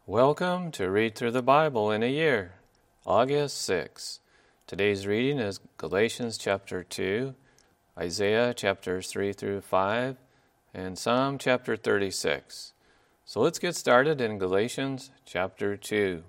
Welcome to Read Through the Bible in a Year, August 6. Today's reading is Galatians chapter 2, Isaiah chapters 3 through 5, and Psalm chapter 36. So let's get started in Galatians chapter 2.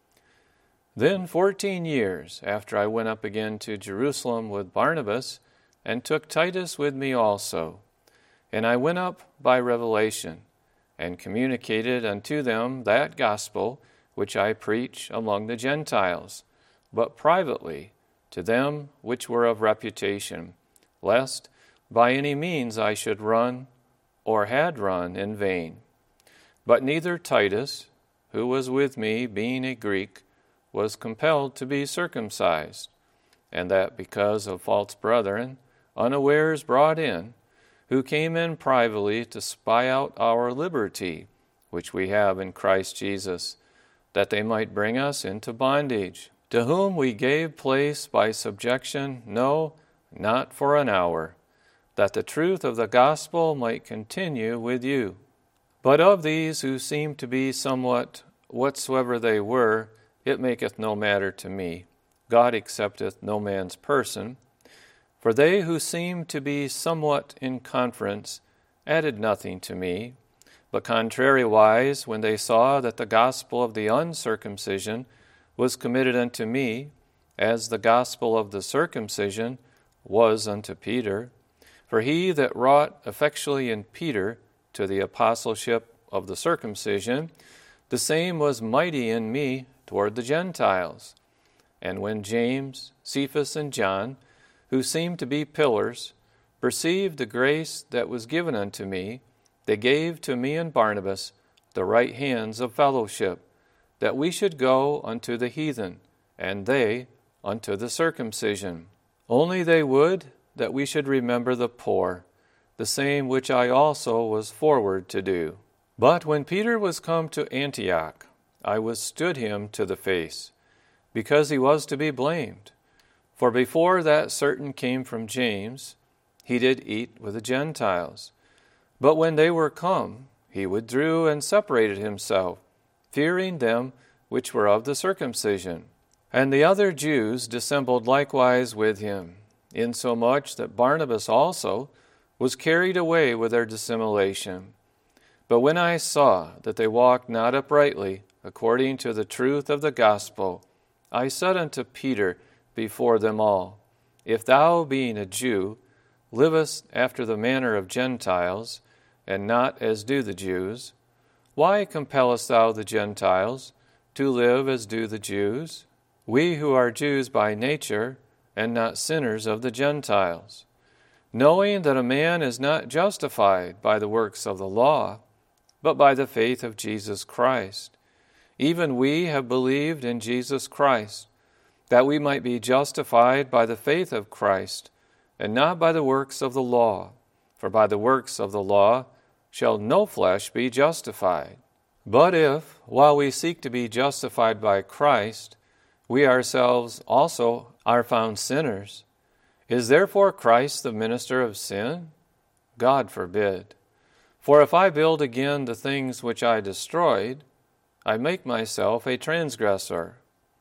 Then 14 years after I went up again to Jerusalem with Barnabas, and took Titus with me also. And I went up by revelation, and communicated unto them that gospel which I preach among the Gentiles, but privately to them which were of reputation, lest by any means I should run, or had run in vain. But neither Titus, who was with me, being a Greek, was compelled to be circumcised, and that because of false brethren, unawares brought in, who came in privately to spy out our liberty, which we have in Christ Jesus, that they might bring us into bondage, to whom we gave place by subjection, no, not for an hour, that the truth of the gospel might continue with you. But of these who seem to be somewhat whatsoever they were, it maketh no matter to me. God accepteth no man's person. For they who seemed to be somewhat in conference added nothing to me, but contrariwise, when they saw that the gospel of the uncircumcision was committed unto me, as the gospel of the circumcision was unto Peter, for he that wrought effectually in Peter to the apostleship of the circumcision, the same was mighty in me toward the Gentiles. And when James, Cephas, and John, who seemed to be pillars, perceived the grace that was given unto me, they gave to me and Barnabas the right hands of fellowship, that we should go unto the heathen, and they unto the circumcision. Only they would that we should remember the poor, the same which I also was forward to do. But when Peter was come to Antioch, I withstood him to the face, because he was to be blamed. For before that certain came from James, he did eat with the Gentiles. But when they were come, he withdrew and separated himself, fearing them which were of the circumcision. And the other Jews dissembled likewise with him, insomuch that Barnabas also was carried away with their dissimulation. But when I saw that they walked not uprightly, according to the truth of the gospel, I said unto Peter before them all, If thou, being a Jew, livest after the manner of Gentiles, and not as do the Jews, why compellest thou the Gentiles to live as do the Jews? We who are Jews by nature, and not sinners of the Gentiles, knowing that a man is not justified by the works of the law, but by the faith of Jesus Christ. Even we have believed in Jesus Christ, that we might be justified by the faith of Christ, and not by the works of the law. For by the works of the law shall no flesh be justified. But if, while we seek to be justified by Christ, we ourselves also are found sinners, is therefore Christ the minister of sin? God forbid. For if I build again the things which I destroyed, I make myself a transgressor.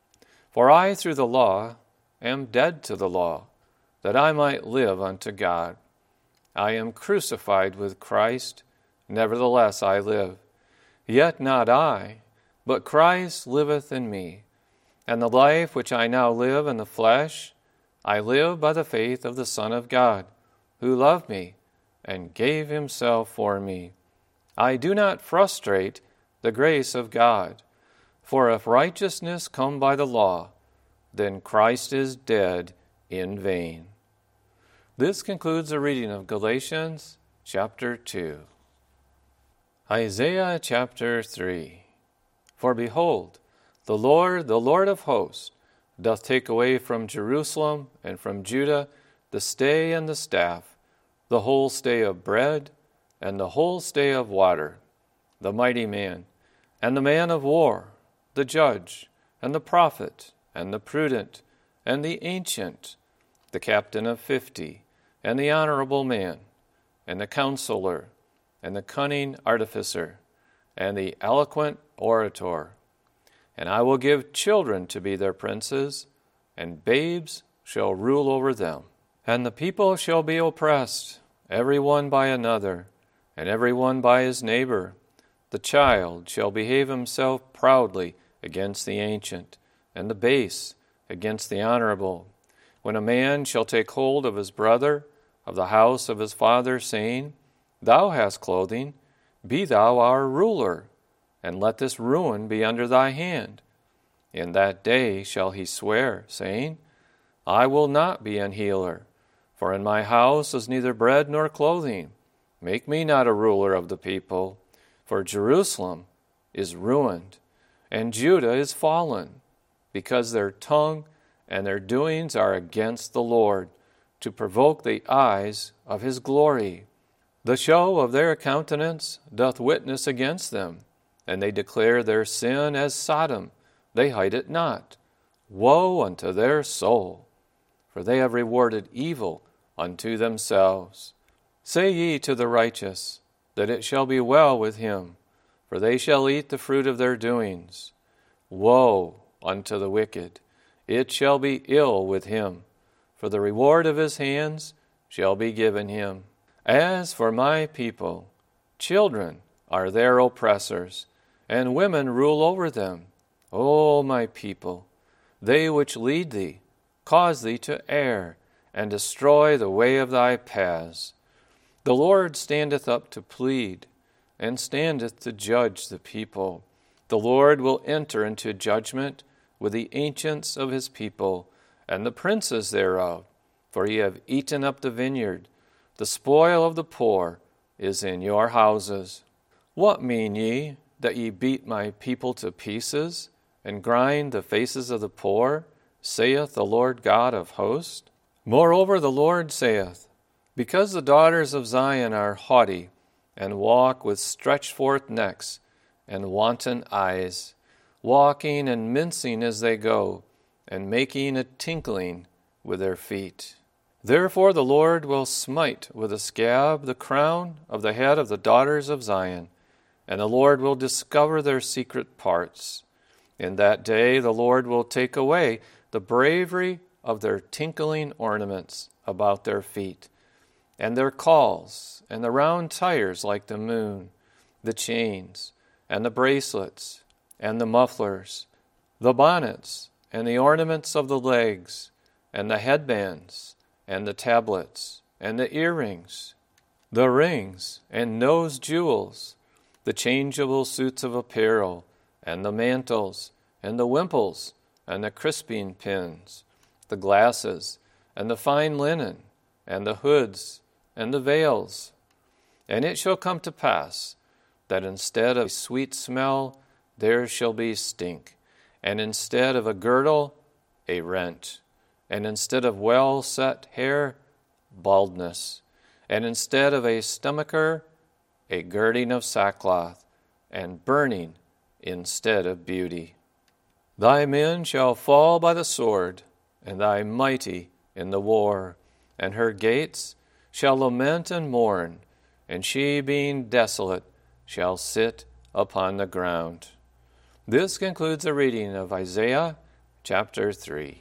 For I, through the law, am dead to the law, that I might live unto God. I am crucified with Christ, nevertheless I live. Yet not I, but Christ liveth in me. And the life which I now live in the flesh, I live by the faith of the Son of God, who loved me and gave himself for me. I do not frustrate the grace of God. For if righteousness come by the law, then Christ is dead in vain. This concludes the reading of Galatians chapter 2. Isaiah chapter 3. For behold, the Lord of hosts, doth take away from Jerusalem and from Judah the stay and the staff, the whole stay of bread and the whole stay of water, the mighty man, and the man of war, the judge, and the prophet, and the prudent, and the ancient, the captain of 50, and the honorable man, and the counselor, and the cunning artificer, and the eloquent orator. And I will give children to be their princes, and babes shall rule over them. And the people shall be oppressed, every one by another, and every one by his neighbor. The child shall behave himself proudly against the ancient, and the base against the honorable. When a man shall take hold of his brother, of the house of his father, saying, Thou hast clothing, be thou our ruler, and let this ruin be under thy hand. In that day shall he swear, saying, I will not be an healer, for in my house is neither bread nor clothing. Make me not a ruler of the people, for Jerusalem is ruined, and Judah is fallen, because their tongue and their doings are against the Lord, to provoke the eyes of his glory. The show of their countenance doth witness against them, and they declare their sin as Sodom, they hide it not. Woe unto their soul, for they have rewarded evil unto themselves. Say ye to the righteous, that it shall be well with him, for they shall eat the fruit of their doings. Woe unto the wicked, it shall be ill with him, for the reward of his hands shall be given him. As for my people, children are their oppressors, and women rule over them. O my people, they which lead thee cause thee to err, and destroy the way of thy paths. The Lord standeth up to plead, and standeth to judge the people. The Lord will enter into judgment with the ancients of his people, and the princes thereof, for ye have eaten up the vineyard. The spoil of the poor is in your houses. What mean ye, that ye beat my people to pieces, and grind the faces of the poor, saith the Lord God of hosts? Moreover the Lord saith, Because the daughters of Zion are haughty, and walk with stretched forth necks, and wanton eyes, walking and mincing as they go, and making a tinkling with their feet. Therefore the Lord will smite with a scab the crown of the head of the daughters of Zion, and the Lord will discover their secret parts. In that day the Lord will take away the bravery of their tinkling ornaments about their feet, and their calls, and the round tires like the moon, the chains, and the bracelets, and the mufflers, the bonnets, and the ornaments of the legs, and the headbands, and the tablets, and the earrings, the rings, and nose jewels, the changeable suits of apparel, and the mantles, and the wimples, and the crisping pins, the glasses, and the fine linen, and the hoods, and the veils. And it shall come to pass that instead of sweet smell there shall be stink, and instead of a girdle, a rent, and instead of well-set hair, baldness, and instead of a stomacher, a girding of sackcloth, and burning instead of beauty. Thy men shall fall by the sword, and thy mighty in the war, and her gates shall lament and mourn, and she, being desolate, shall sit upon the ground. This concludes the reading of Isaiah chapter 3.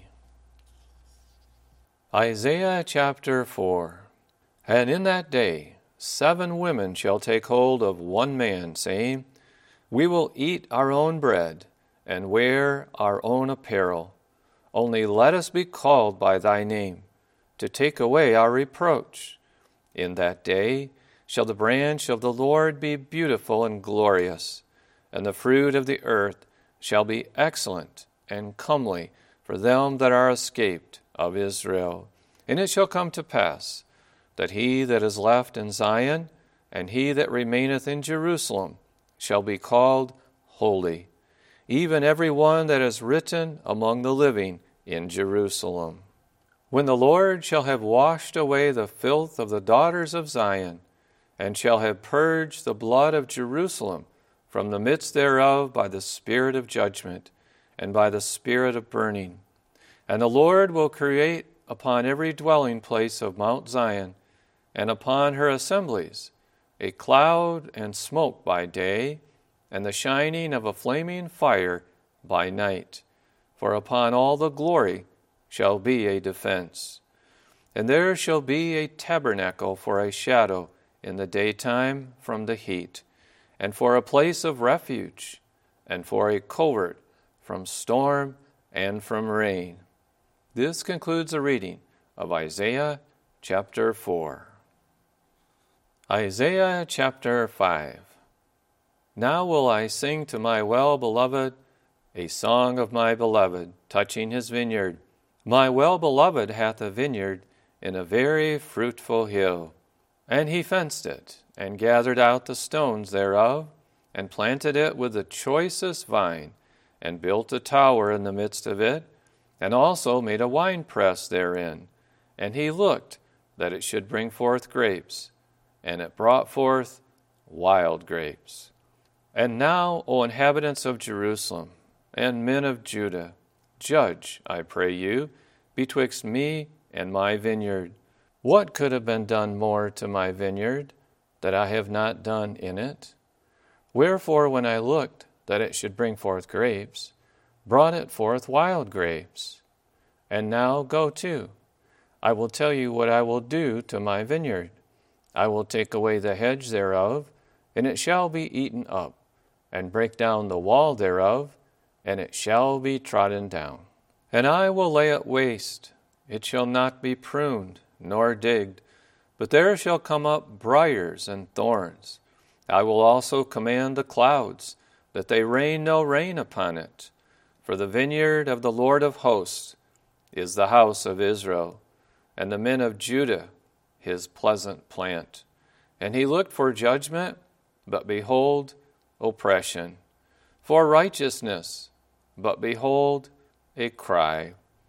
Isaiah chapter 4. And in that day 7 women shall take hold of one man, saying, We will eat our own bread, and wear our own apparel. Only let us be called by thy name, to take away our reproach. In that day shall the branch of the Lord be beautiful and glorious, and the fruit of the earth shall be excellent and comely for them that are escaped of Israel. And it shall come to pass that he that is left in Zion, and he that remaineth in Jerusalem, shall be called holy, even every one that is written among the living in Jerusalem. When the Lord shall have washed away the filth of the daughters of Zion, and shall have purged the blood of Jerusalem from the midst thereof by the spirit of judgment, and by the spirit of burning. And the Lord will create upon every dwelling place of Mount Zion, and upon her assemblies, a cloud and smoke by day, and the shining of a flaming fire by night, for upon all the glory shall be a defense. And there shall be a tabernacle for a shadow in the daytime from the heat, and for a place of refuge, and for a covert from storm and from rain. This concludes the reading of Isaiah chapter 4. Isaiah chapter 5. Now will I sing to my well-beloved a song of my beloved, touching his vineyard. My well-beloved hath a vineyard in a very fruitful hill. And he fenced it, and gathered out the stones thereof, and planted it with the choicest vine, and built a tower in the midst of it, and also made a winepress therein. And he looked that it should bring forth grapes, and it brought forth wild grapes. And now, O inhabitants of Jerusalem, and men of Judah, judge, I pray you, betwixt me and my vineyard. What could have been done more to my vineyard, that I have not done in it? Wherefore, when I looked that it should bring forth grapes, brought it forth wild grapes. And now go to. I will tell you what I will do to my vineyard. I will take away the hedge thereof, and it shall be eaten up, and break down the wall thereof, and it shall be trodden down. And I will lay it waste, it shall not be pruned, nor digged, but there shall come up briars and thorns. I will also command the clouds, that they rain no rain upon it. For the vineyard of the Lord of hosts is the house of Israel, and the men of Judah his pleasant plant. And he looked for judgment, but behold, oppression. For righteousness, but behold, a cry.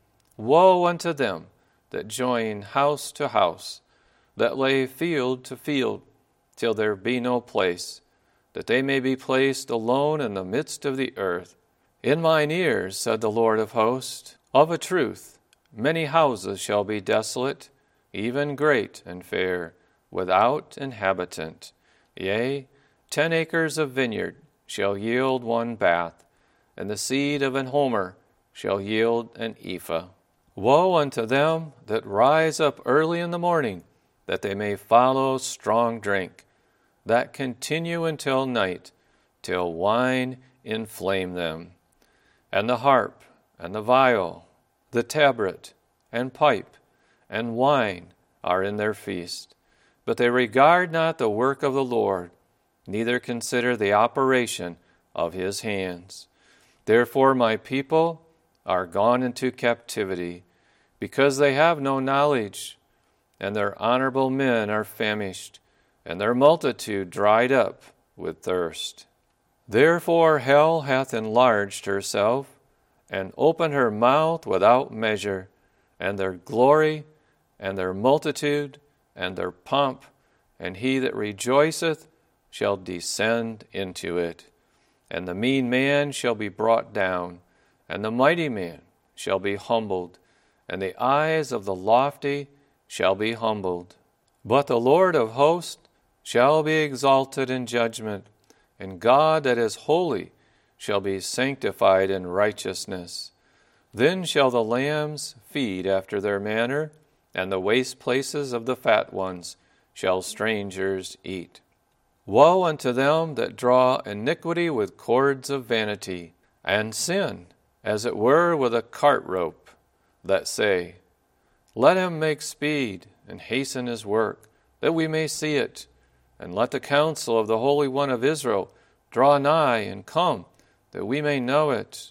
Woe unto them that join house to house, that lay field to field, till there be no place, that they may be placed alone in the midst of the earth. In mine ears, said the Lord of hosts, of a truth, many houses shall be desolate, even great and fair, without inhabitant. Yea, 10 acres of vineyard shall yield 1 bath, and the seed of an homer shall yield an ephah. Woe unto them that rise up early in the morning, that they may follow strong drink, that continue until night, till wine inflame them. And the harp, and the viol, the tabret, and pipe, and wine are in their feast. But they regard not the work of the Lord, neither consider the operation of his hands. Therefore my people are gone into captivity, because they have no knowledge, and their honorable men are famished, and their multitude dried up with thirst. Therefore hell hath enlarged herself, and opened her mouth without measure, and their glory, and their multitude, and their pomp, and he that rejoiceth shall descend into it. And the mean man shall be brought down, and the mighty man shall be humbled, and the eyes of the lofty shall be humbled. But the Lord of hosts shall be exalted in judgment, and God that is holy shall be sanctified in righteousness. Then shall the lambs feed after their manner, and the waste places of the fat ones shall strangers eat. Woe unto them that draw iniquity with cords of vanity, and sin, as it were with a cart rope, that say, Let him make speed, and hasten his work, that we may see it. And let the counsel of the Holy One of Israel draw nigh and come, that we may know it.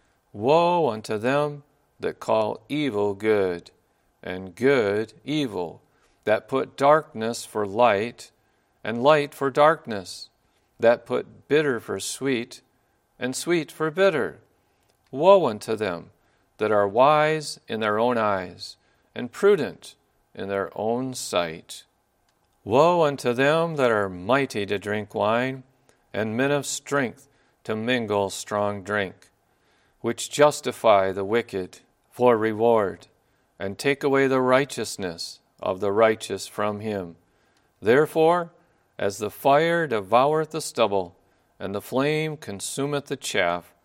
Woe unto them that call evil good, and good evil, that put darkness for light, and light for darkness, that put bitter for sweet, and sweet for bitter. Woe unto them that are wise in their own eyes, and prudent in their own sight. Woe unto them that are mighty to drink wine, and men of strength to mingle strong drink, which justify the wicked for reward, and take away the righteousness of the righteous from him. Therefore, as the fire devoureth the stubble, and the flame consumeth the chaff,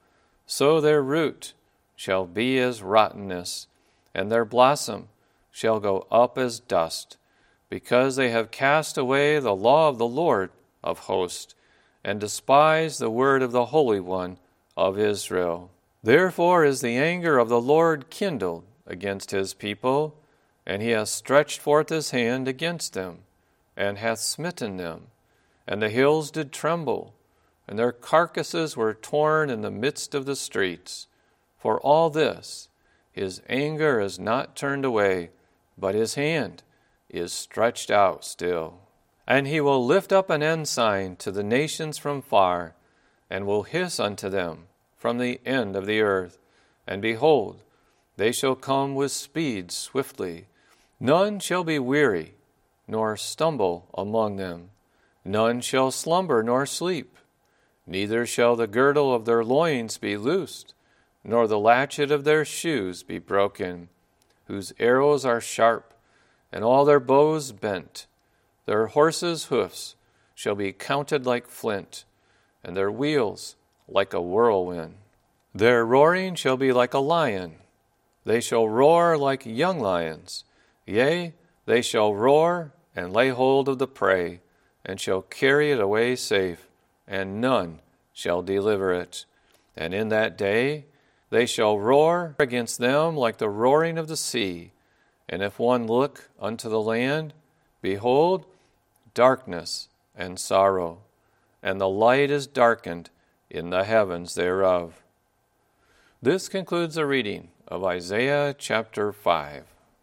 So their root shall be as rottenness, and their blossom shall go up as dust, because they have cast away the law of the Lord of hosts, and despised the word of the Holy One of Israel. Therefore is the anger of the Lord kindled against his people, and he hath stretched forth his hand against them, and hath smitten them. And the hills did tremble, and their carcasses were torn in the midst of the streets. For all this, his anger is not turned away, but his hand is stretched out still. And he will lift up an ensign to the nations from far, and will hiss unto them from the end of the earth. And behold, they shall come with speed swiftly. None shall be weary, nor stumble among them. None shall slumber nor sleep. Neither shall the girdle of their loins be loosed, nor the latchet of their shoes be broken, whose arrows are sharp, and all their bows bent. Their horses' hoofs shall be counted like flint, and their wheels like a whirlwind. Their roaring shall be like a lion. They shall roar like young lions. Yea, they shall roar and lay hold of the prey, and shall carry it away safe, and none shall deliver it. And in that day they shall roar against them like the roaring of the sea. And if one look unto the land, behold, darkness and sorrow, and the light is darkened in the heavens thereof. This concludes the reading of Isaiah chapter 5.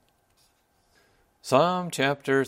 Psalm chapter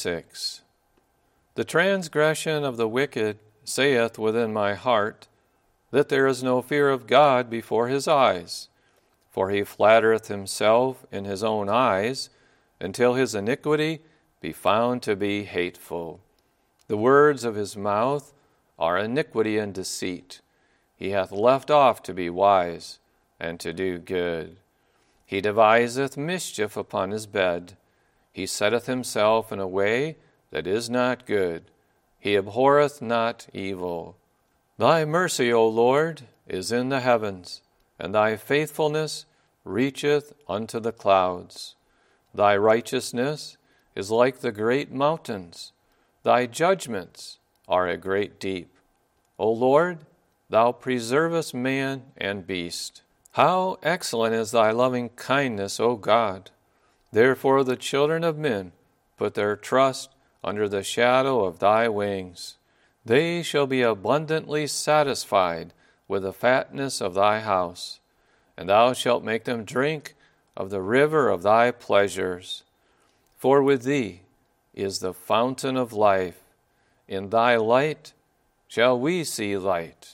36. The transgression of the wicked saith within my heart, that there is no fear of God before his eyes. For he flattereth himself in his own eyes, until his iniquity be found to be hateful. The words of his mouth are iniquity and deceit. He hath left off to be wise, and to do good. He deviseth mischief upon his bed. He setteth himself in a way that is not good. He abhorreth not evil. Thy mercy, O Lord, is in the heavens, and thy faithfulness reacheth unto the clouds. Thy righteousness is like the great mountains. Thy judgments are a great deep. O Lord, thou preservest man and beast. How excellent is thy loving kindness, O God! Therefore the children of men put their trust under the shadow of thy wings. They shall be abundantly satisfied with the fatness of thy house, and thou shalt make them drink of the river of thy pleasures. For with thee is the fountain of life. In thy light shall we see light.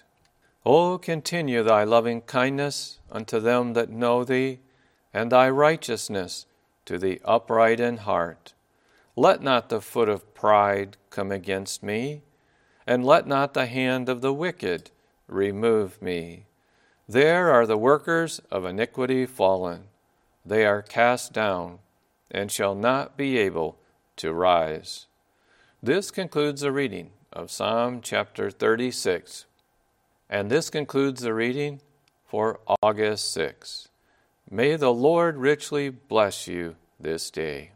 O continue thy loving kindness unto them that know thee, and thy righteousness to the upright in heart. Let not the foot of pride come against me, and let not the hand of the wicked remove me. There are the workers of iniquity fallen. They are cast down, and shall not be able to rise. This concludes the reading of Psalm chapter 36. And this concludes the reading for August 6. May the Lord richly bless you this day.